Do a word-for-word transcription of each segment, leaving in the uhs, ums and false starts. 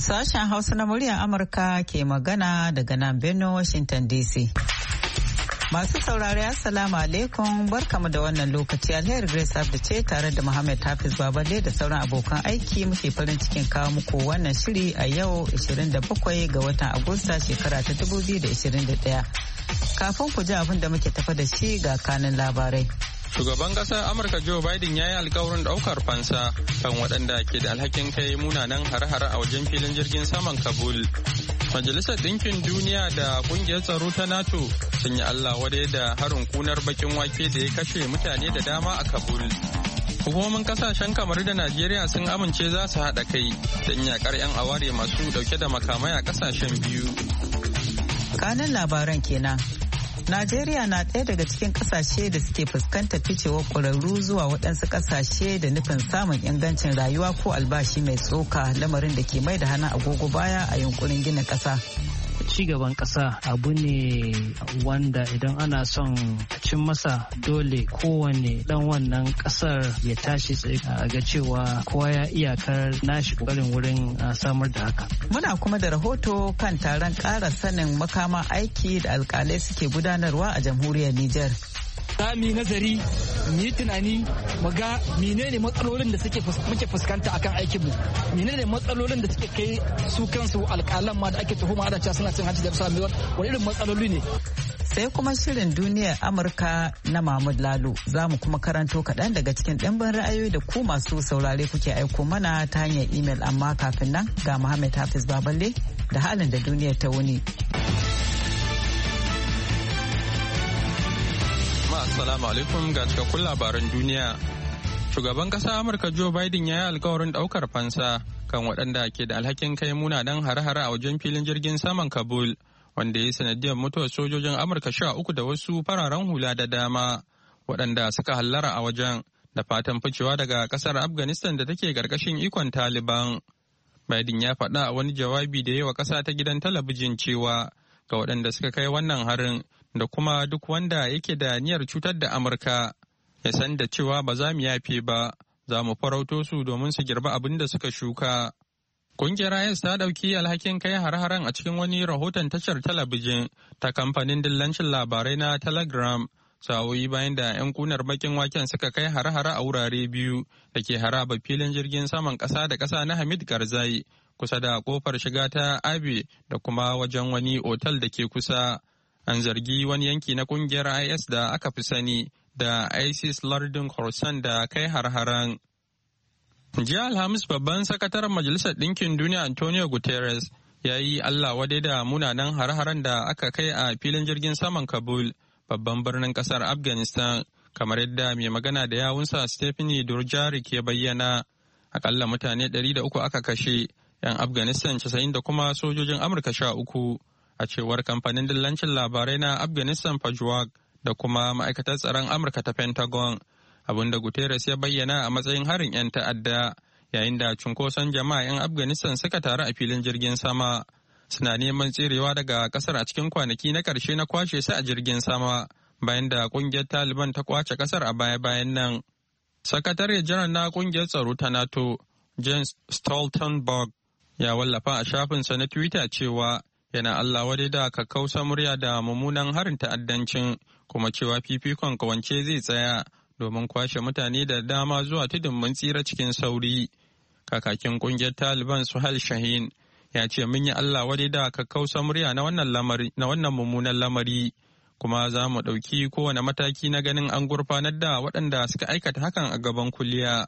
Sashen Hausa na muryar Amurka ke magana daga nan Benno, Washington D C. Masu saurari Assalamu alaikum, barkamu da wannan lokaci. Alheri Grace Abdu ce tare da Muhammad Hafiz Baballe da sauran abokan aiki muke farin cikin kawo muku wannan shiri a yau ishirin da bakwai ga watan Agusta shekara ta dubu biyu da ishirin da ɗaya. Kafin ku ji abin da muke tafa da shi ga kanin labarai. Shugaban ƙasar Amurka Joe Biden ya yi alkawarin ɗaukar fansa kan waɗanda ke da alhakin kai munanan hare-hare a wajen filin jirgin saman Kabul. Majalisar Ɗinkin Duniya da Ƙungiyar Tsaro ta NATO sun yi Allah wadai da harin kunar bakin wake da ya kashe mutane da dama a Kabul. Hukumomin kasashen kamar da Najeriya sun amince za su haɗa kai don yakar 'yan aware masu ɗauke da makamai a ƙasashen biyu. Kanin labaran kenan. Najeriya na ɗaya daga cikin ƙasashe da suke fuskantar ficewar ƙwararru zuwa waɗansu ƙasashe da nufin samun ingancin rayuwa ko albashi mai tsoka, lamarin da ke mai da hana agogo baya a yunkurin gina ƙasa. Ci gaban ƙasa abu ne wanda idan ana son cin masa dole kowane ɗan wannan ƙasar ya tashi tsaye a ga cewa kowa ya iyakar nashi ƙoƙarin wurin samar da haka. Muna kuma da rahoto kan taron ƙara sanin makama aiki da alƙalai suke gudanarwa a jamhuriyar Nijar. Za mu yi nazari, mu yi tunani, mu ga menene matsalolin da suke muke fuskanta akan aikinmu, menene matsalolin da suke kai su kansu alƙalan ma da ake tuhuma da cewa suna cin hanci da bisa wani irin matsaloli ne. Sai kuma shirin duniyar Amurka na Mahmud Lalo, za mu kuma karanto kaɗan daga cikin ɗimbin ra'ayoyi da ku masu saurare kuke aiko mana ta hanyar imel, amma kafin nan ga Muhammad Hafiz Baballe da halin da duniyar ta wuni. Assalamu alaikum ga cikakkun labaran duniya. Shugaban ƙasar Amurka Joe Biden ya yi alkawarin ɗaukar fansa kan waɗanda ke da alhakin kai munanan hare-hare a wajen filin jirgin saman Kabul, wanda ya yi sanadiyar mutuwar sojojin Amurka sha uku da wasu fararen hula da dama, waɗanda suka hallara a wajen da fatan ficewa daga ƙasar Afghanistan da take ƙarƙashin ikon Taliban. Biden ya faɗa a wani jawabi da ya yi wa ƙasa ta gidan talabijin cewa ga waɗanda suka kai wannan harin da kuma duk wanda yake da niyyar cutar da Amurka ya san da cewa ba za mu yafe ba, za mu farauto su domin su girba abin da suka shuka. Ƙungiyar I S ta ɗauki alhakin kai har-haren a cikin wani rahoton tashar talabijin ta kamfanin dillancin labarai na Telegram, sa'o'i bayan da 'yan kunar bakin waken suka kai har-hare a wurare biyu da ke haraba filin jirgin saman ƙasa da ƙasa na Hamid Karzai kusa da kofar shiga ta Abe da kuma wajen wani otal da ke kusa. An zargi wani yanki na kungiyar I S da aka fi sani da ISIS lardin Khorasan da kai har-haren. Jiya Alhamis babban sakataren Majalisar Ɗinkin Duniya Antonio Guterres ya yi Allah wadai da munanan har-haren da aka kai a filin jirgin saman Kabul, babban birnin ƙasar Afghanistan, kamar yadda mai magana da yawunsa Stephanie Dujarric ya bayyana. Akalla mutane ɗari da uku aka kashe, 'yan Afghanistan casa'in da kuma sojojin Amurka sha uku. A cewar kamfanin dillancin labarai na Afghanistan Pajwag da kuma ma'aikatar tsaron Amurka ta Pentagon, abinda Guterres ya bayyana a matsayin harin 'yan ta'adda, yayin da cunkoson jama'a 'yan Afghanistan suka taru a filin jirgin sama. Suna neman tserewa daga kasar a cikin kwanaki na ƙarshe na kwashe su a jirgin sama, bayan da ƙungiyar Taliban ta kwace kasar a baya-bayan nan. Sakatare janar na ƙungiyar tsaro ta NATO, Jens Stoltenberg, ya wallafa a shafinsa na Twitter cewa yana Allah wadai da kakkausa murya da mummunan harin ta'addancin, kuma cewa fifikon kawance zai tsaya domin kwashe mutane da dama zuwa tudun mun tsira cikin sauri. Kakakin kungiyar Taliban Suhail Shahin ya ce mun yi Allah wadai da kakkausa murya na wannan lamari na wannan mummunan lamari, kuma za mu ɗauki kowane mataki na ganin an gurfanar da waɗanda suka aikata hakan a gaban kuliya.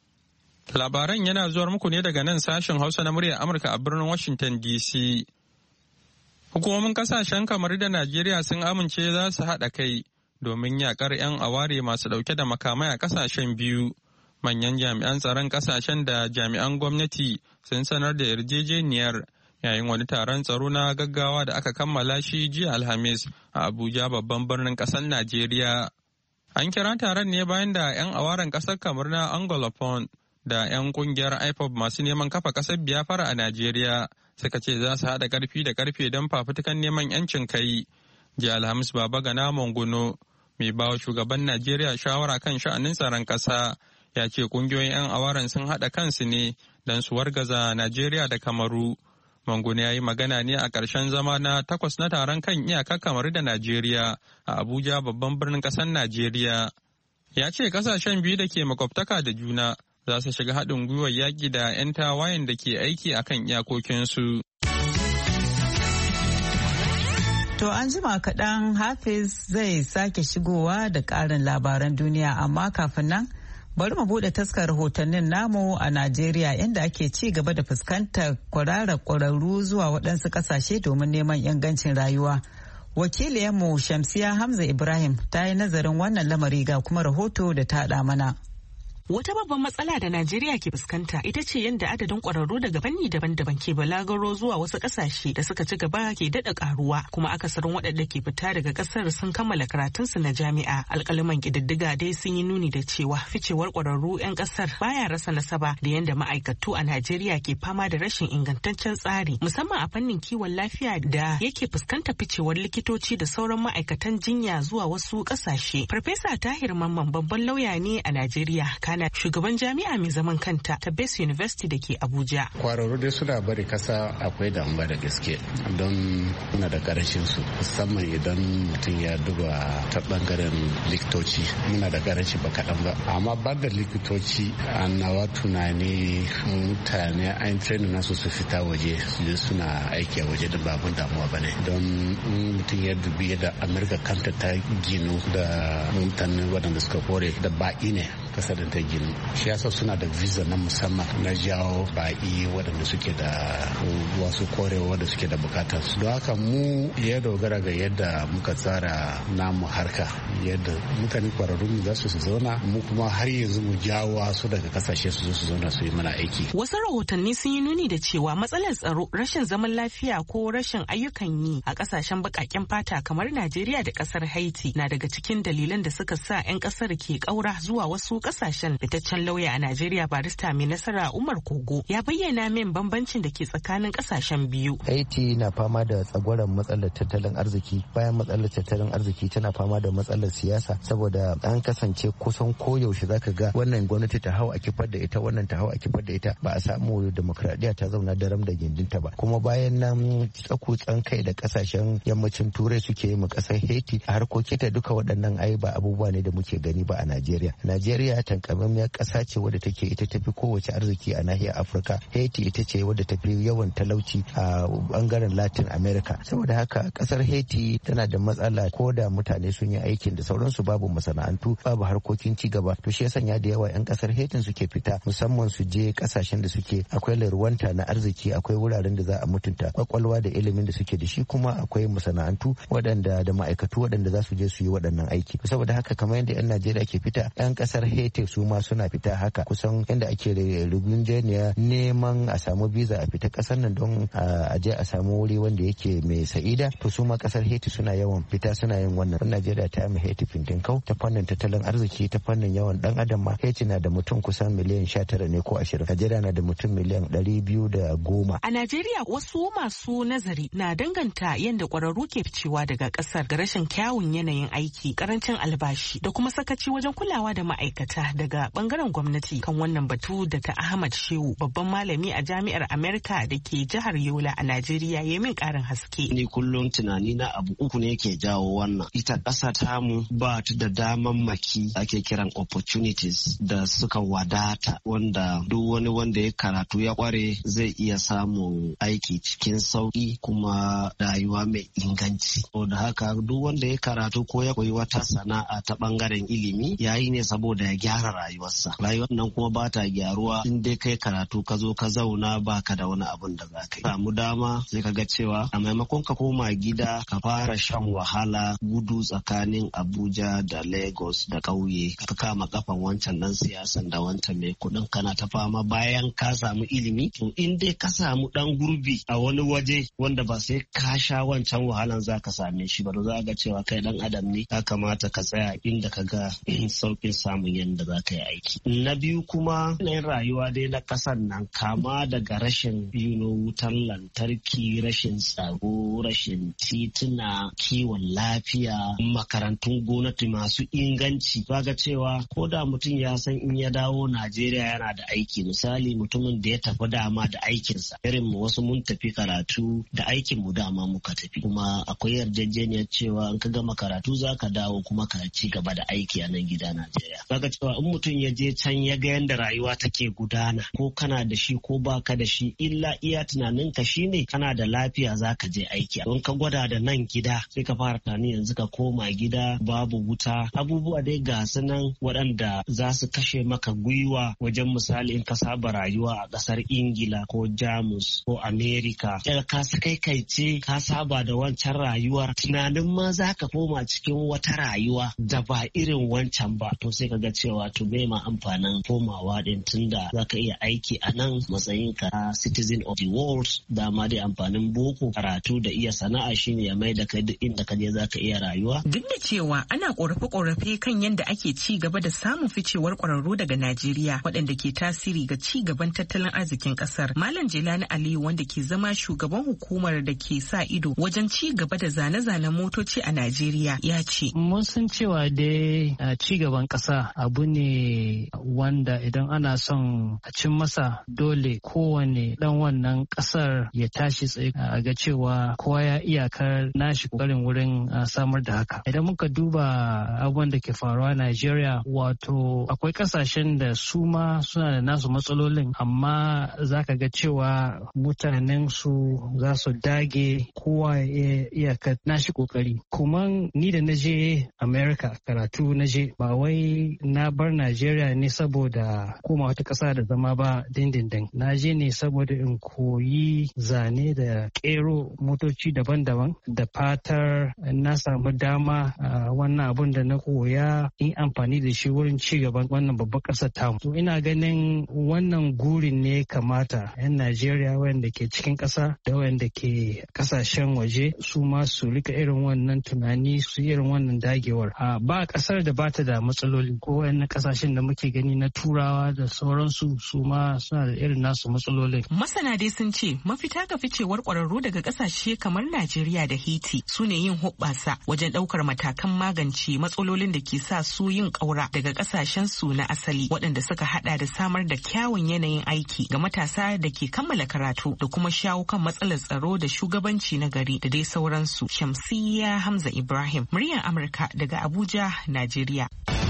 Labaran yana zuwar muku ne daga nan sashen Hausa na muryar Amurka a birnin Washington D C. Hukumomin kasashen kamar da Najeriya sun amince za su haɗa kai domin yakar 'yan aware masu ɗauke da makamai a kasashen biyu. Manyan jami'an tsaron kasashen da jami'an gwamnati sun sanar da yarjejeniyar yayin wani taron tsaro na gaggawa da aka kammala shi jiya Alhamis a Abuja, babban birnin ƙasar Najeriya. An kira taron ne bayan da 'yan awaren ƙasar kamar na Anglophone da 'yan ƙungiyar I P O B masu neman kafa ƙasar Biafra a Najeriya suka ce za su haɗa ƙarfi da ƙarfe don fafutukan neman 'yancin kai. Jiya Alhamis Baba Gana Monguno, mai bawa shugaban Najeriya shawara kan sha'anin tsaron ƙasa, ya ce kungiyoyin 'yan awaren sun haɗa kansu ne don su wargaza Najeriya da Kamaru. Mangune ya yi magana ne a ƙarshen zama na takwas na taron kan iyakar Kamaru da Najeriya a Abuja babban birnin ƙasar Najeriya. Ya ce ƙasashen biyu da ke makwabtaka da juna za su shiga haɗin gwiwar yaƙi da 'yan tawayen da ke aiki a kan iyakokinsu. To an jima kaɗan Hafiz zai sake shigowa da ƙarin labaran duniya, amma kafin nan bari mu buɗe taskar rahotannin namu a Najeriya, inda ake ci gaba da fuskantar kwararar ƙwararru zuwa waɗansu ƙasashe domin neman ingancin rayuwa. Wakiliyarmu Shamsiya Hamza Ibrahim ta yi nazarin wannan lamari ga kuma rahoto da ta haɗa mana. Wata babban matsala da Najeriya ke fuskanta ita ce yadda adadin ƙwararru daga fanni daban-daban ke balagaro zuwa wasu ƙasashe da suka ci gaba ke daɗa ƙaruwa, kuma akasarin waɗanda ke fita daga ƙasar sun kammala karatunsu na jami'a. Alƙaluman ƙididdiga dai sun yi nuni da cewa ficewar ƙwararru 'yan ƙasar baya rasa nasaba da yadda ma'aikatu a Najeriya ke fama da rashin ingantaccen tsari, musamman a fannin kiwon lafiya da yake fuskanta ficewar likitoci da sauran ma'aikatan jinya zuwa wasu ƙasashe. Farfesa Tahir Mamman babban lauya ne a Najeriya, shugaban jami'a mai zaman kanta ta Base University da ke Abuja. Kwararru dai suna bari kasa akwai damuwa da gaske don muna da karancin su, musamman idan mutum ya duba ta bangaren likitoci muna da karanci ba kaɗan ba. Amma ba da likitoci a nawa tunani mutane an training nasu su fita waje su je suna aiki a waje da babun damuwa ba ne. Don mutum ya dubi yadda Amurka kanta ta ginu da mutane waɗanda suka kore da baƙi ne kasa da ta gini, shi yasa suna da visa na musamman na jawo baƙi waɗanda suke da wasu korewa da suke da bukatar su. Don haka mu ya dogara ga yadda muka tsara namu harka, yadda mutane kwararrun za su su zauna, mu kuma har yanzu mu jawo su daga kasashe su zo su zauna su yi mana aiki. Wasu rahotanni sun yi nuni da cewa matsalar tsaro, rashin zaman lafiya ko rashin ayyukan yi a kasashen baƙaƙen fata kamar Najeriya da ƙasar Haiti na daga cikin dalilan da suka sa 'yan ƙasar ke ƙaura zuwa wasu kasashen. Fitaccen lauya a Najeriya barista mai nasara Umar Kogo ya bayyana min bambancin da ke tsakanin kasashen biyu. Haiti na fama da tsagwaron matsalar tattalin arziki, bayan matsalar tattalin arziki tana fama da matsalar siyasa, saboda an kasance kusan koyaushe zaka ga wannan gwamnati ta hau a kifar da ita, wannan ta hau a kifar da ita, ba a samu demokradiyya ta zauna daram da gindinta ba. Kuma bayan nan tsakutsan kai da kasashen yammacin turai suke yi mu kasar Haiti a harkoki ta, duka waɗannan ai ba abubuwa ne da muke gani ba a Najeriya. Najeriya tankamammiyar ƙasa ce wadda take ita tafi kowace arziki a nahiyar Afirka. Haiti ita ce wadda tafi yawan talauci a bangaren Latin America. Saboda haka ƙasar Haiti tana da matsala, ko da mutane sun yi aikin da sauransu babu masana'antu, babu harkokin ci gaba. To shi ya sanya da yawa 'yan ƙasar Haiti suke fita, musamman su je ƙasashen da suke akwai larwanta na arziki, akwai wuraren da za a mutunta kwakwalwa da ilimin da suke da shi, kuma akwai masana'antu waɗanda da ma'aikatu waɗanda za su je su yi waɗannan aiki. Saboda haka kamar yadda 'yan Najeriya ke fita, 'yan ƙasar Haiti su ma suna fita haka, kusan inda ake rubunjeniya neman a samu visa a fita kasar nan don a je a samu wuri wanda yake mai sa'ida, to su ma kasar Haiti suna yawan fita suna yin wannan. Najeriya ta yi Haiti fintinkau ta fannin tattalin arziki, ta fannin yawan dan adam ma Haiti na da mutum kusan miliyan sha tara ne ko ashirin, Najeriya na da mutum miliyan ɗari biyu da goma. A Najeriya wasu masu nazari na danganta yadda kwararru ke ficewa daga kasar ga rashin kyawun yanayin aiki, karancin albashi da kuma sakaci wajen kulawa da ma'aikata daga bangaren gwamnati. Kan wannan batu daga Ahmad Shehu, babban malami a jami'ar Amerika da ke jihar Yola a Najeriya, ya min karin haske. Ni kullum tunani na abu uku ne ke jawo wannan. Ita ƙasa tamu ba ta da damammaki ake kiran opportunities da suka wadata, wanda duk wani wanda ya karatu ya kware zai iya samun aiki cikin sauki kuma rayuwa mai inganci. Da haka duk wanda ya karatu ko ya koyi wata sana'a ta bangaren ilimi yayi ne saboda ya gyara rayuwarsa. Rayuwar nan kuma ba ta gyaruwa in dai kai karatu ka zo ka zauna baka da wani abun da za ka yi. Samu dama sai ka ga cewa a maimakon ka koma gida ka fara shan wahala gudu tsakanin Abuja da Lagos da ƙauye, ka kama kafan wancan dan siyasan da wancan mai kuɗin, kana ta fama bayan ka samu ilimi. To in dai ka samu dan gurbi a wani waje wanda ba sai ka sha wancan wahalan za ka same shi ba, za ga cewa kai dan adam ne, ya kamata ka tsaya inda ka ga sauƙin samun yanayi. yanayin da za ka yi aiki. Na biyu kuma yanayin rayuwa dai na ƙasan nan kama daga rashin you know, wutar lantarki, rashin tsaro, rashin tituna, kiwon lafiya, makarantun gwamnati masu inganci. Kaga cewa ko da mutum ya san in ya dawo Najeriya yana da aiki, misali mutumin da ya tafi dama da aikinsa. Irin mu wasu mun tafi karatu da aikin mu dama muka tafi. Kuma akwai yarjejeniyar cewa in ka gama karatu za ka dawo kuma ka ci gaba da aiki a nan gida Najeriya. Kaga cewa in mutum ya je can ya ga yadda rayuwa take gudana, ko kana da shi ko baka da shi, illa iya tunaninka shine kana da lafiya za ka je aiki. Don ka gwada da nan gida sai ka fara tunani yanzu ka koma gida babu wuta, abubuwa dai ga su nan waɗanda za su kashe maka gwiwa wajen misali in ka saba rayuwa a ƙasar Ingila ko Jamus ko Amerika. Daga ka kai kai ce ka saba da wancan rayuwar, tunanin ma za ka koma cikin wata rayuwa da ba irin wancan ba, to sai ka ga cewa to me ma amfanin komawa din, tunda za ka iya aiki a nan matsayin ka citizen of the world. Dama dai amfanin boko karatu da iya sana'a shine ya mai da kai duk inda ka je za ka iya rayuwa. Duk da cewa ana korafe-korafe kan yadda ake ci gaba da samun ficewar kwararru daga Najeriya waɗanda ke tasiri ga ci gaban tattalin arzikin ƙasar. Malam Jelani Aliyu wanda ke zama shugaban hukumar da ke sa ido wajen ci gaba da zane-zanen motoci a Najeriya ya ce. Mun san cewa dai ci gaban ƙasa abu ne wanda idan ana son a cin masa dole kowane ɗan wannan ƙasar ya tashi tsaye a ga cewa kowa ya iyakar nashi ƙoƙarin wurin samar da haka. Idan muka duba abubuwan da ke faruwa a Najeriya, wato akwai ƙasashen da su ma suna da nasu matsalolin, amma za ka ga cewa mutanen su za su dage kowa ya iyakar nashi ƙoƙari. Kuma ni da na je America karatu na je, ba wai na bar Najeriya ne saboda koma wata ƙasa da zama ba dindindin. Na je ne saboda in koyi zane da ƙero motoci daban-daban da fatar na samu dama a wannan abun da na koya in amfani da shi wurin ci gaban wannan babban ƙasar tamu. To ina ganin wannan gurin ne kamata 'yan Najeriya wanda ke cikin ƙasa da wanda ke ƙasashen waje su ma su rika irin wannan tunani, su irin wannan dagewar. Ba ƙasar da bata da matsaloli, ko wani ƙasashen da muke gani na turawa da sauransu su ma suna da irin nasu matsalolin. Masana dai sun ce mafita ga ficewar ƙwararru daga ƙasashe kamar Najeriya da Haiti su ne yin hoɓɓasa wajen ɗaukar matakan magance matsalolin da ke sa su yin ƙaura daga ƙasashen su na asali, waɗanda suka haɗa da samar da kyawun yanayin aiki ga matasa da ke kammala karatu da kuma shawo kan matsalar tsaro da shugabanci na gari da dai sauransu. Shamsiyya Hamza Ibrahim, muryar Amurka daga Abuja, Najeriya.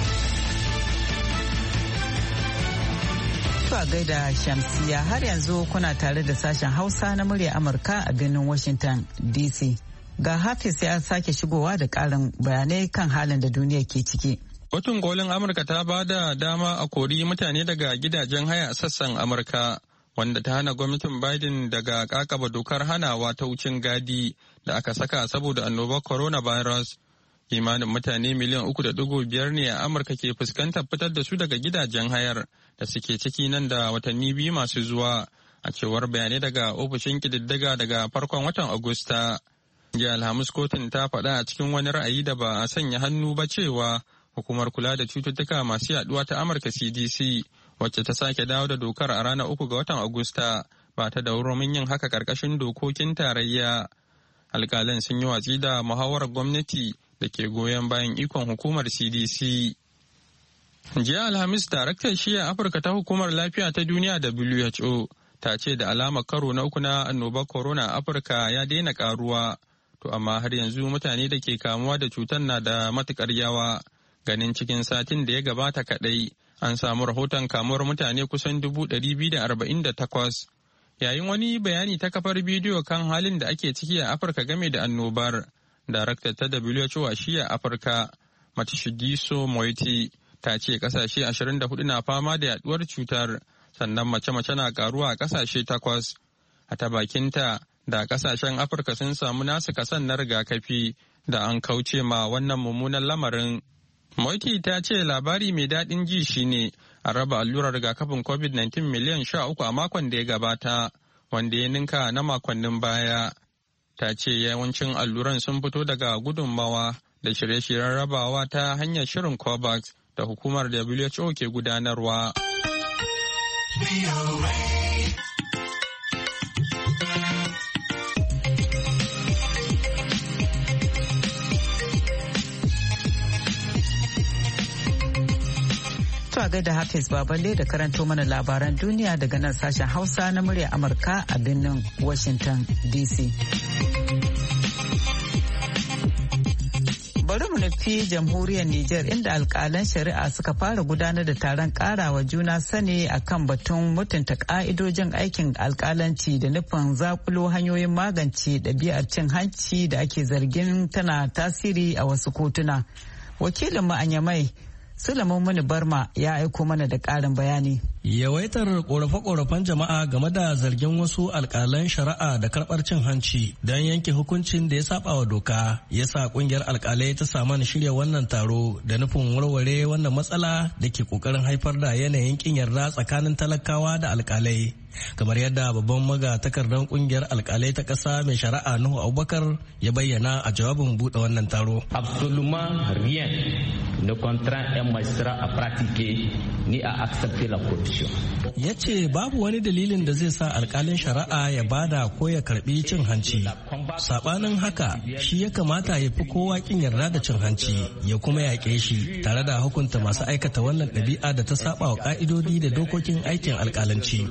Zuwa gaida Shamsiyya, har yanzu kuna tare da sashen Hausa na muryar Amurka a birnin Washington D C. Ga Hafiz ya sake shigowa da ƙarin bayanai kan halin da duniya ke ciki. Kotun kolin Amurka ta ba da dama a kori mutane daga gidajen haya a sassan Amurka, wanda ta hana gwamnatin Biden daga kakaba dokar hanawa ta wucin gadi da aka saka saboda annobar coronavirus. Kimanin mutane miliyan uku da dugu biyar ne a Amurka ke fuskantar fitar da su daga gidajen hayar da suke ciki nan da watanni biyu masu zuwa, a cewar bayanai daga ofishin kididdiga daga farkon watan Agusta. Jiya Alhamis kotun ta faɗa a cikin wani ra'ayi da ba a sanya hannu ba cewa hukumar kula da cututtuka masu yaduwa ta Amurka C D C, wacce ta sake dawo da dokar a ranar uku ga watan Agusta, ba ta da hurumin yin haka ƙarƙashin dokokin tarayya. Alƙalan sun yi watsi da muhawarar gwamnati da ke goyon bayan ikon hukumar C D C. Jiya Alhamis, daraktar shiya Afirka ta hukumar lafiya ta duniya W H O ta ce da alamar karo na uku na annobar corona a Afirka ya daina karuwa, to amma har yanzu mutane da ke kamuwa da cutar na da matukar yawa. Ganin cikin satin da ya gabata kadai an samu rahoton kamuwar mutane kusan dubu ɗari biyu da arba'in da takwas. Yayin wani bayani ta kafar bidiyo kan halin da ake ciki a Afirka game da annobar, daraktar ta W H O a shiya Afirka, Matshidiso Moeti, ta ce kasashe ashirin da hudu na fama da yaduwar cutar, sannan mace-mace na karuwa a kasashe takwas. A ta bakinta, da kasashen Afirka sun samu nasu kasan na rigakafi da an kauce ma wannan mummunan lamarin. Moiti ta ce labari mai daɗin ji shine a raba allurar rigakafin covid nineteen miliyan sha uku a makon da ya gabata, wanda ya ninka na makonnin baya. Ta ce yawancin alluran sun fito daga gudunmawa da shirye-shiryen rabawa ta hanyar shirin COVAX da hukumar W H O ke gudanarwa. a gaida Hafiz Baballe da karanto mana labaran duniya daga nan sashen Hausa na murya Amurka a birnin Washington D C. Bari mu nufi jamhuriyar Nijar inda alkalan shari'a suka fara gudanar da taron karawa juna sani akan batun mutunta ka'idojin aikin alkalanci da nufin zakulo hanyoyin magance ɗabi'ar cin hanci da ake zargin tana tasiri a wasu kotuna. Wakilin mu a Nyamai Sulaiman Muni Barma ya aiko mana da ƙarin bayani. Yawaitar ƙorafe-ƙorafen jama'a game da zargin wasu alƙalan shari'a da karɓar cin hanci don yanke hukuncin da ya saba wa doka ya sa ƙungiyar alƙalai ta samu shirya wannan taro da nufin warware wannan matsala da ke ƙoƙarin haifar da yanayin ƙin yarda tsakanin talakawa da alƙalai. Kamar yadda babban maga takardar ƙungiyar alƙalai ta ƙasa mai shari'a Nuhu Abubakar ya bayyana a jawabin buɗe wannan taro. Absolument rien ne contraint un magistrat à pratiquer ni à accepter la corruption. Ya ce babu wani dalilin da zai sa alkalin shari'a ya bada ko ya karbi cin hanci. Sabanin haka shi ya kamata ya fi kowa kin yarda da cin hanci ya kuma yaƙe shi tare da hukunta masu aikata wannan ɗabi'a da ta saba wa ƙa'idodi da dokokin aikin alkalanci.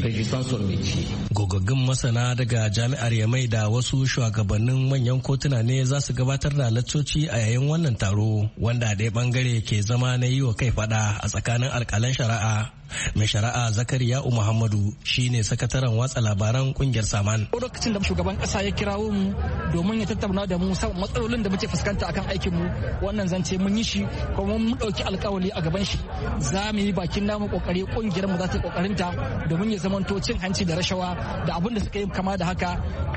Gogaggun masana daga jami'ar Yamai da wasu shugabannin manyan kotuna ne za su gabatar da laccoci a yayin wannan taro wanda ɗaya bangare ke zama na yi wa kai fada a tsakanin alkalan shari'a. Mai shari'a Zakariya Muhammadu shine sakataren watsa labaran kungiyar Saman. Lokacin da shugaban kasa ya kirawo mu domin ya tattauna da mu matsalolin da muke fuskanta akan aikin mu, wannan zance mun yi shi kuma mun dauki alkawali a gaban shi za mu yi bakin namu kokari, kungiyar mu za ta yi kokarin ta domin ya zamanto cin hanci da rashawa da abin da suka yi kama da haka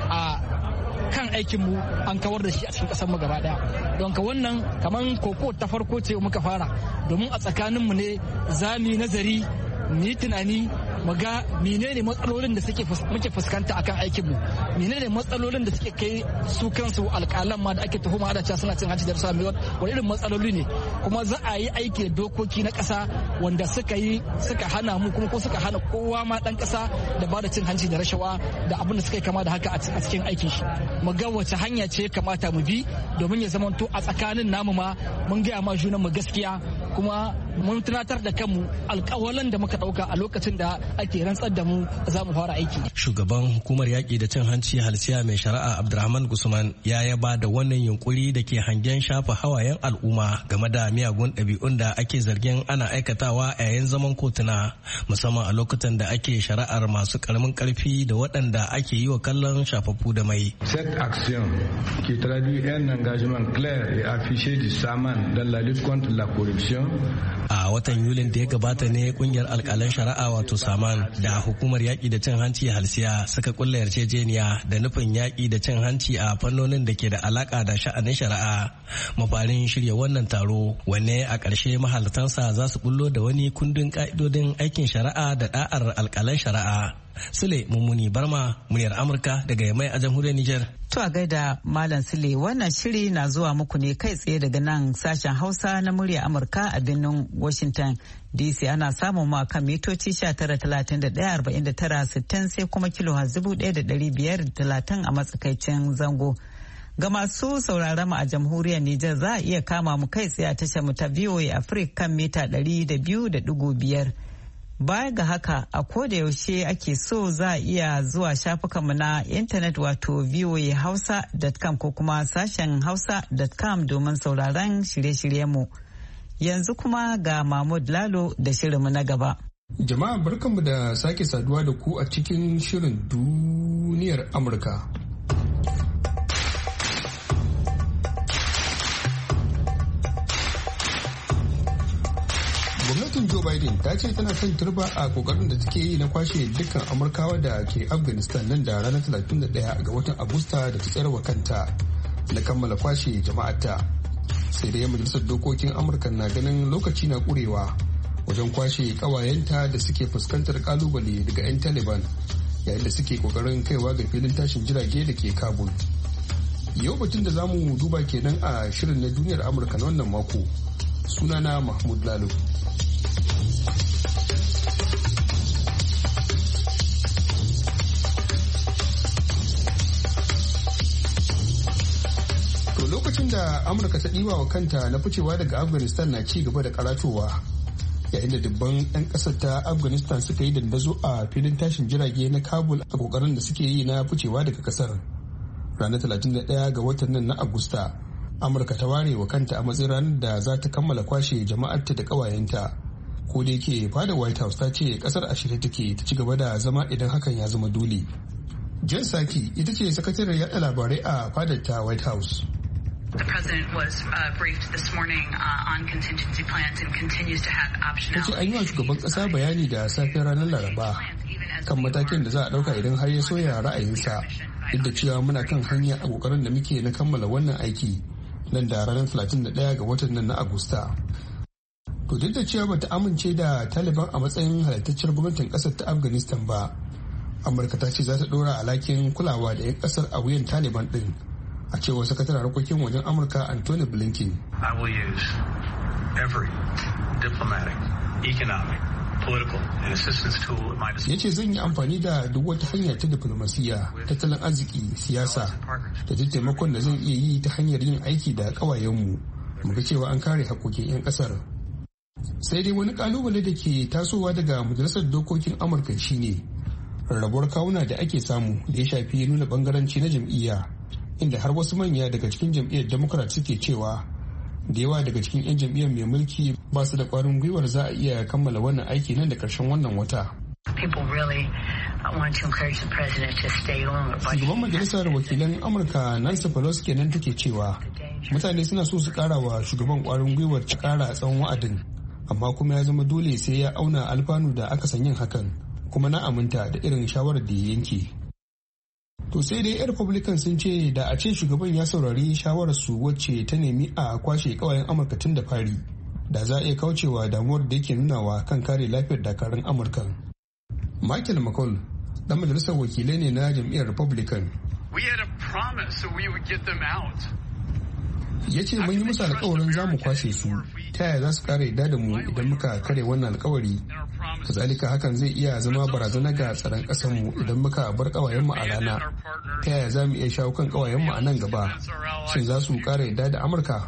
a kan aikinmu an kawar da shi a cikin kasar mu gaba daya. Don ka wannan kaman koko ta farko ce muka fara domin a tsakaninmu ne za mu yi nazari mu yi tunani mu ga menene matsalolin da suke muke fuskanta akan aikin mu, menene matsalolin da suke kai su kansu alƙalan ma da ake tuhuma da cewa suna cin hanci da rashawa, wani irin matsaloli ne, kuma za a yi aiki da dokoki na ƙasa wanda suka yi suka hana mu kuma ko suka hana kowa ma dan ƙasa da ba da cin hanci da rashawa da abin da suka yi kama da haka a cikin aikin shi. Mu ga wace hanya ce kamata mu bi domin ya zamanto a tsakanin namu ma mun gaya ma junan mu gaskiya kuma mun tunatar da kanmu alƙawalan da muka ɗauka a lokacin da ake rantsar da mu za mu fara aiki. Shugaban hukumar yaƙi da cin hanci halsiya mai shari'a Abdurrahman Gusman ya yaba da wannan yunkuri da ke hangen shafa hawayen al'umma game da miyagun ɗabi'un da ake zargin ana aikatawa a yayin zaman kotuna musamman a lokutan da ake shari'ar masu ƙaramin ƙarfi da waɗanda ake yi wa kallon shafaffu da mai. Cette action qui traduit un engagement clair et affiché du Saman dans la lutte contre la corruption. A watan Yulin da ya gabata ne kungiyar alkalan shari'a wato Saman da hukumar yaƙi da cin hanci halsiya suka kulla yarjejeniya da nufin yaƙi da cin hanci a fannonin da ke da alaƙa da sha'anin shari'a. Mafarin shirya wannan taro wanne a ƙarshe mahalartansa za su bullo da wani kundin ƙa'idodin aikin shari'a da ɗa'ar alkalan shari'a. Sule Mummuni Barma, muryar Amurka daga Yamai a jamhuriyar Nijar. To a gaida Malam Sule, wannan shiri na zuwa muku ne kai tsaye daga nan sashen Hausa na muryar Amurka a birnin Washington D C. Ana samun mu kan mitoci sha tara talatin da ɗaya arba'in da tara sittin sai kuma kilo dubu ɗaya da ɗari biyar da talatin a matsakaicin zango. Ga masu sauraron mu a jamhuriyar Nijar za a iya kama mu kai tsaye a tashar mu ta V O A Africa kan mita ɗari da biyu da ɗigo biyar. Baya ga haka a koda yaushe ake so za a iya zuwa shafukanmu na intanet wato v o a hausa dot com ko kuma sashen hausa dot com domin sauraron shirye-shiryenmu. Yanzu kuma ga Mahmud Lalo da shirinmu na gaba. Jama'a barkanmu da sake saduwa da ku a cikin shirin duniyar Amurka. Gwamnatin Joe Biden ta ce tana son turba a kokarin da take yi na kwashe dukkan Amurkawa da ke Afghanistan nan da ranar talatin da ɗaya ga watan Agusta da ta tsayarwa kanta na kammala kwashe jama'arta. Sai dai majalisar dokokin Amurka na ganin lokaci na kurewa wajen kwashe kawayenta da suke fuskantar kalubale daga 'yan Taliban yayin da suke kokarin kaiwa ga filin tashin jirage da ke Kabul. Yau batun da zamu duba kenan a shirin na duniyar Amurka na wannan mako. Sunana Mahmud Lalo. To lokacin da Amurka ta ɗiba wa kanta na ficewa daga Afghanistan na ci gaba da karatowa. Yayin da dubban 'yan ƙasar ta Afghanistan suka yi dandazo a filin tashin jirage na Kabul a kokarin da suke yi na ficewa daga ƙasar. Ranar talatin da ɗaya ga watan nan na Agusta, Amurka ta ware wa kanta a matsayin ranar da za ta kammala kwashe jama'arta da ƙawayenta. Ko da yake fada White House ta ce ƙasar a shirye take ta ci gaba da zama idan hakan ya zama dole. Jen Psaki ita ce sakataren yaɗa labarai a fadar ta White House. The president was uh, briefed this morning uh, on contingency plans and continues to have optionality. Tace an yi wa shugaban kasa bayani da safiyar ranar Laraba kan matakin da za a dauka idan har ya soya ra'ayinsa, duk da cewa muna kan hanya a kokarin da muke na kammala wannan aiki nan da ranar talatin da ɗaya ga watan nan na Agusta. To duk da cewa bata amince da Taliban a matsayin halittacciyar gwamnatin kasar ta Afghanistan ba, Amurka ta ce za ta dora alhakin kulawa da 'yan kasar a wuyan Taliban din. A cewar sakataren harkokin wajen Amurka Anthony Blinken. I will use every diplomatic, economic, political and assistance tool at my disposal. Yace zan yi amfani da duk wata hanya ta diplomasiya, tattalin arziki, siyasa da duk taimakon da zan iya yi ta hanyar yin aiki da kawayenmu mu ga cewa an kare haƙƙoƙin 'yan ƙasar. Sai dai wani kalubale da ke tasowa daga majalisar dokokin Amurka shine rarrabuwar kawuna da ake samu da ya shafi nuna bangaranci na jam'iyya, inda har wasu manya daga cikin jam'iyyar Democrat suke cewa da yawa daga cikin 'yan jam'iyyar mai mulki ba su da kwarin gwiwar za a iya kammala wannan aiki nan da karshen wannan wata. Shugaban majalisar wakilan Amurka Nancy Pelosi kenan take cewa mutane suna so su kara wa shugaban kwarin gwiwar ci kara tsawon wa'adin, amma kuma ya zama dole sai ya auna alfanu da aka san yin hakan, kuma na aminta da irin shawarar da ya yanke. To sai dai 'yan Republican sun ce da a ce shugaban ya saurari shawararsu wacce ta nemi a kwashe kawayen Amurka tun da fari, da za a iya kaucewa damuwar da yake nunawa kan kare lafiyar dakarun Amurka. Michael McCall, dan majalisar wakilai ne na jam'iyyar Republican. Ya ce mun yi musu alkawarin za mu kwashe su, ta yaya za su kare yarda da mu idan muka kare wannan alkawari. Kazalika hakan zai iya zama barazana ga tsaron ƙasarmu idan muka bar ƙawayenmu a rana. Ta yaya za mu iya shawo kan ƙawayenmu a nan gaba? Shin za su ƙara yarda da Amurka?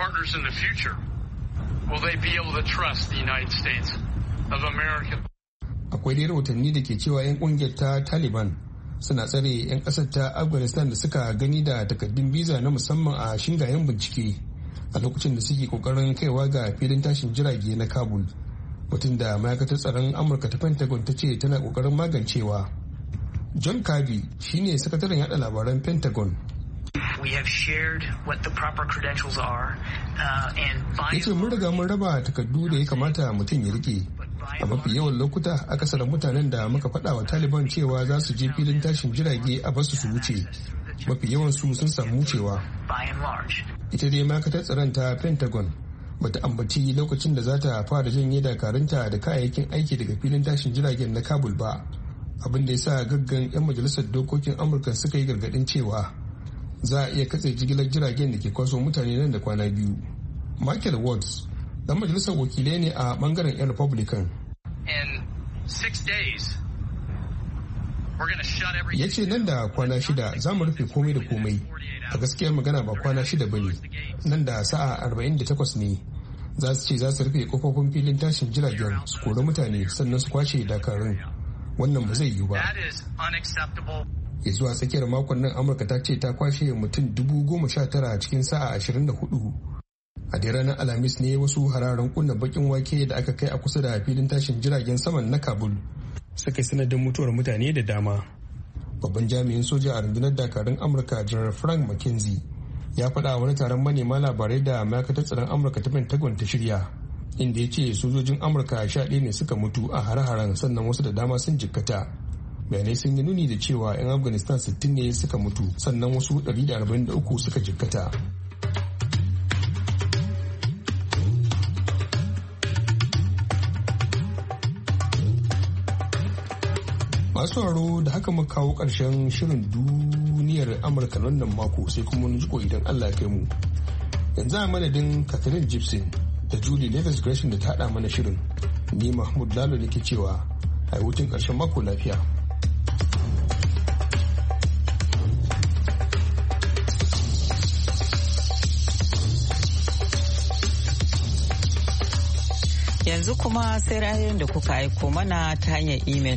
Akwai dai rahotanni da ke cewa 'yan ƙungiyar ta Taliban suna tsare 'yan ƙasar ta Afghanistan da suka gani da takaddun biza na musamman a shingayen bincike a lokacin da suke ƙoƙarin kaiwa ga filin tashin jirage na Kabul. Mutum da ma'aikatar tsaron Amurka ta Pentagon ta ce tana kokarin magancewa. John Kirby shine sakataren yada labaran Pentagon. Ya ce mun riga mun raba takardu da ya kamata mutum ya rike. A mafi yawan lokuta akasarin mutanen da muka faɗa wa Taliban cewa za su je filin tashin jirage a basu su wuce. Mafi yawan su sun samu wucewa. Ita dai ma'aikatar tsaron ta Pentagon bata ambaci lokacin da za ta fara janye dakarunta da kayayyakin aiki daga filin tashin jiragen na Kabul ba, abin da ya sa gaggan 'yan majalisar dokokin Amurka suka yi gargadin cewa za a iya katse jigilar jiragen da ke kwaso mutane nan da kwana biyu. Michael Watts dan majalisar wakilai ne a bangaren 'yan Republican. Ya ce nan da kwana shida za mu rufe komai da komai. A gaskiyar magana ba kwana shida ba ne, nan da sa'a arba'in da takwas ne. Za su ce za su rufe kofofin filin tashin jiragen su kori mutane sannan su kwace dakarun. Wannan ba zai yiwu ba. Ya zuwa tsakiyar makon nan Amurka ta ce ta kwashe mutum dubu goma sha tara cikin sa'a ashirin da hudu. A dai ranar Alhamis ne wasu hararen kunna bakin wake da aka kai a kusa da filin tashin jiragen saman na Kabul suka yi sanadin mutuwar mutane da dama. Babban jami'in soja a rundunar dakarun Amurka General Frank McKenzie ya faɗa a wani taron manema labarai da ma'aikatar tsaron Amurka ta Pentagon ta shirya, inda ya ce sojojin Amurka sha ɗaya ne suka mutu a hare-haren sannan wasu da dama sun jikkata. Bayanai sun yi nuni da cewa 'yan Afghanistan sittin ne suka mutu sannan wasu ɗari da arba'in da uku suka jikkata. Masu sauraro da haka muka kawo ƙarshen shirin duniyar Amurka wannan mako sai kuma wani jiko idan Allah ya kai mu. Yanzu a madadin Catherine Gibson da Julie Leathers Gresham da ta haɗa mana shirin. Ni Mahmud Lalo ne ke cewa a hutun ƙarshen mako lafiya. Yanzu kuma sai ra'ayoyin da kuka aiko mana ta hanyar imel.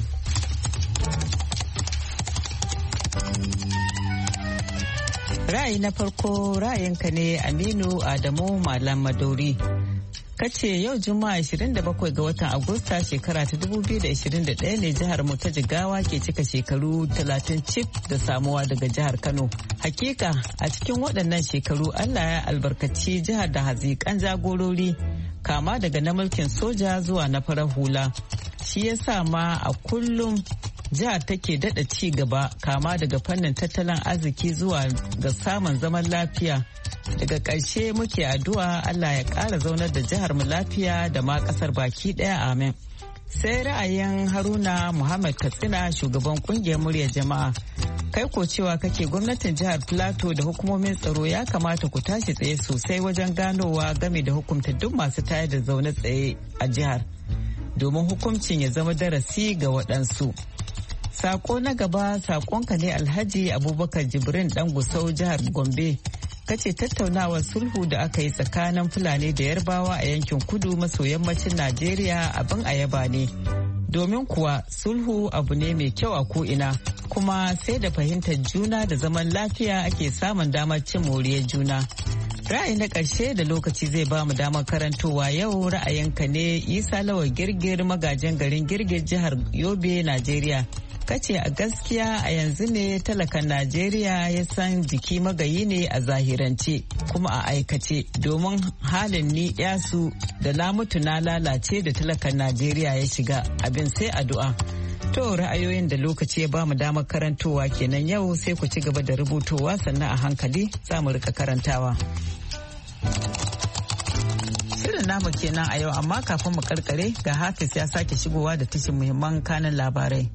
Ra'ayi na farko ra'ayinka ne Aminu Adamu Malam Madori. Kace yau Juma'a ashirin da bakwai ga watan Agusta shekara ta dubu biyu da ashirin da ɗaya ne jihar mu ta Jigawa ke cika shekaru talatin cif da samuwa daga jihar Kano. Hakika a cikin waɗannan shekaru Allah ya albarkaci jihar da haziƙan jagorori kama daga na mulkin soja zuwa na farar hula. Shi yasa ma a kullum jihar take daɗa ci gaba kama daga fannin tattalin arziki zuwa ga samun zaman lafiya. Daga ƙarshe muke addu'a Allah ya ƙara zaunar da jihar mu lafiya da ma ƙasar baki ɗaya, amin. Sai ra'ayin Haruna Muhammad Katsina, shugaban ƙungiyar muryar jama'a. Kai ko cewa kake gwamnatin jihar Plateau da hukumomin tsaro ya kamata ku tashi tsaye sosai wajen ganowa game da hukunta duk masu tayar da zaune tsaye a jihar, domin hukuncin ya zama darasi ga waɗansu. Sako na gaba sakonka ne Alhaji Abubakar Jibrin dan Gusau, jihar Gombe. Kace tattaunawar sulhu da aka yi tsakanin Fulani da Yarbawa a yankin kudu maso yammacin Najeriya abin ayaba ne. Domin kuwa sulhu abu ne mai kyau a ko'ina, kuma sai da fahimtar juna da zaman lafiya ake samun damar cin moriyar juna. Ra'ayi na ƙarshe da lokaci zai ba mu damar karantowa yau ra'ayinka ne Isa Lawal Girgir, magajin garin Girgir, jihar Yobe, Najeriya. Kace a gaskiya a yanzu ne talakan Najeriya ya san jiki magayi ne a zahirance kuma a aikace, domin halin ni yasu da lamutu na lalace da talakan Najeriya ya shiga, abin sai addu'a. To ra'ayoyin da lokaci ya bamu damar karantowa kenan yau, sai ku ci gaba da rubutowa sannan a hankali za mu rika karantawa. Shirin namu kenan a yau, amma kafin mu karkare ga Hafiz ya sake shigowa da tashin muhimman kanin labarai.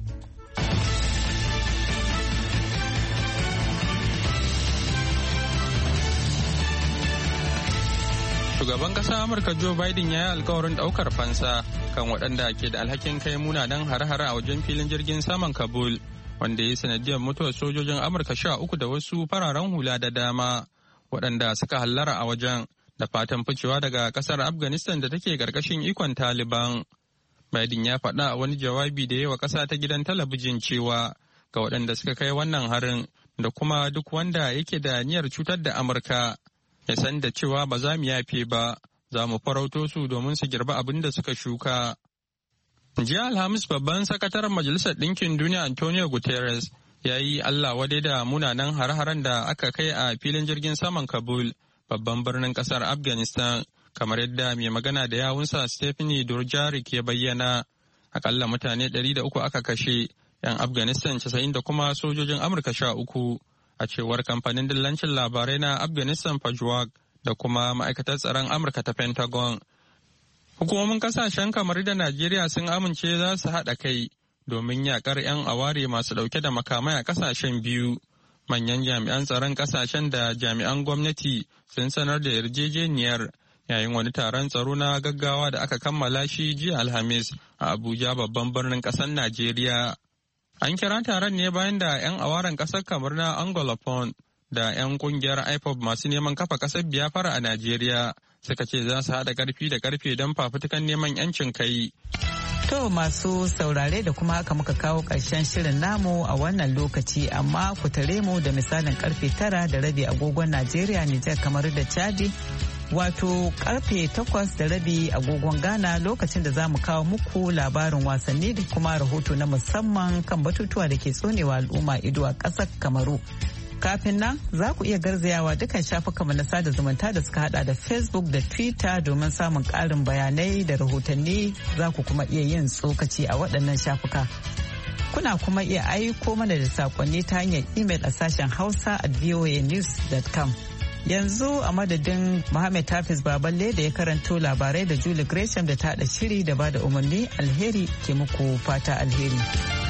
Shugaban ƙasar Amurka Joe Biden ya yi alkawarin ɗaukar fansa kan waɗanda ke da alhakin kai munanan hare-hare a wajen filin jirgin saman Kabul, wanda ya yi sanadiyar mutuwar sojojin Amurka sha uku da wasu fararen hula da dama waɗanda suka hallara a wajen, da fatan ficewa daga ƙasar Afghanistan da take ƙarƙashin ikon Taliban. Biden ya faɗa a wani jawabi da yawa ƙasa ta gidan talabijin cewa ga waɗanda suka kai wannan harin da kuma duk wanda yake da niyyar cutar da Amurka, ya san da cewa ba za mu yafe ba, za mu farauto su domin su girba abin da suka shuka. Jiya Alhamis, babban sakataren Majalisar Ɗinkin Duniya Antonio Guterres ya yi Allah wadai da munanan har-haren da aka kai a filin jirgin saman Kabul, babban birnin ƙasar Afghanistan, kamar yadda mai magana da yawunsa Stephanie Dujarric ya bayyana. Akalla mutane ɗari da uku aka kashe, 'yan Afghanistan casa'in da kuma sojojin Amurka sha uku. A cewar kamfanin dillancin labarai na Afghanistan Pajwag da kuma ma'aikatar tsaron Amurka ta Pentagon. Hukumomin kasashen kamar da Najeriya sun amince za su haɗa kai domin yakar 'yan aware masu ɗauke da makamai a kasashen biyu. Manyan jami'an tsaron kasashen da jami'an gwamnati sun sanar da yarjejeniyar yayin wani taron tsaro na gaggawa da aka kammala shi jiya Alhamis a Abuja, babban birnin ƙasar Najeriya. An kira taron ne bayan da 'yan awaren ƙasar kamar na Anglophone da 'yan ƙungiyar I P O B masu neman kafa ƙasar Biafra a Najeriya suka ce za su haɗa ƙarfi da ƙarfe don fafutukan neman 'yancin kai. To masu saurare da kuma haka muka kawo ƙarshen shirin namu a wannan lokaci, amma ku tare mu da misalin ƙarfe tara da rabi agogon Najeriya, Nijar, kamar da Chadi. Wato karfe takwas da rabi agogon Ghana, lokacin da za mu kawo muku labarin wasanni da kuma rahoto na musamman kan batutuwa da ke tsonewa al'umma ido a ƙasar Kamaru. Kafin nan za ku iya garzayawa dukkan shafukanmu na sada zumunta da suka hada da Facebook da Twitter domin samun ƙarin bayanai da rahotanni. Za ku kuma iya yin tsokaci a waɗannan shafuka. Kuna kuma iya aiko mana da saƙonni ta hanyar email a sashen Hausa at voa news dot com. Yanzu a madadin Muhammad Hafiz Baballe da ya karanto labarai da Julie Gresham da ta haɗa shiri da bada umarni, alheri ke muku fata alheri.